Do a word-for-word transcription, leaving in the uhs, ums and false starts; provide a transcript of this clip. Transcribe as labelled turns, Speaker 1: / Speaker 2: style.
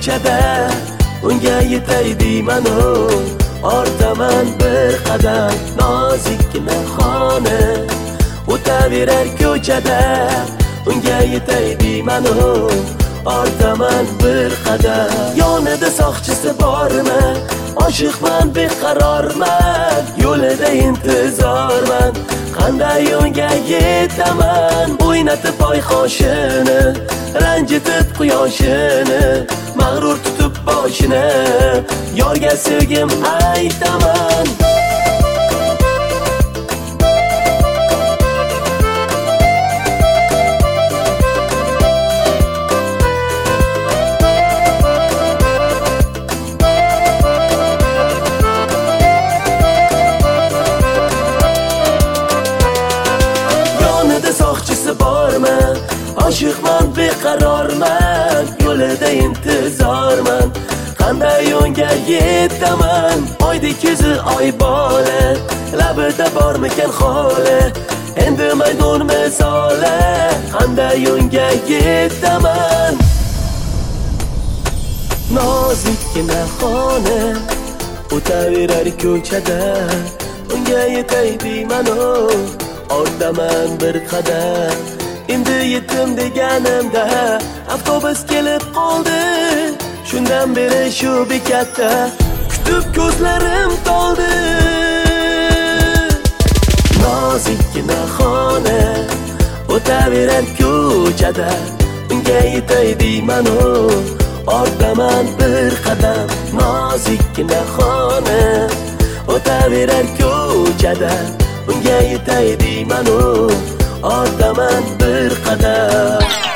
Speaker 1: ko'chada, unga yetay deyman-u, ortaman bir qadam. Nozikkina xona o'taverar ko'chada, unga yetay deyman-u, ortaman bir qadam. Yonida soqchisi bormi? Oshiqman, beqarorman, yo'lida intizorman. Qanday yo'lga yetaman? O'ynatib oy qoshini, ranjitib quyoshini, mag'rur tutib boshini, yorga sevgim aytaman. Bormi? Oshiqman, beqarorman, yo'lida intizorman. Qanday yo'lga yetaman? Oydek ko'zi oy bola, labida bormikan xoli, endi maydon misoli. Qanday yo'lga yetaman? Nozikkina xona o'taverar ko'chada, unga yetay deyman-u, ortaman bir qadam. Endi yetdim deganimda avtobus kelib qoldi. Shundan beri shu bekatda kutib ko'zlarim to'ldi. Nozikkina xona o'taverar ko'chada, unga yetay deyman-u, ortaman bir qadam. Nozikkina xona o'taverar ko'chada, unga yetay deyman-u, ortaman bir qadam.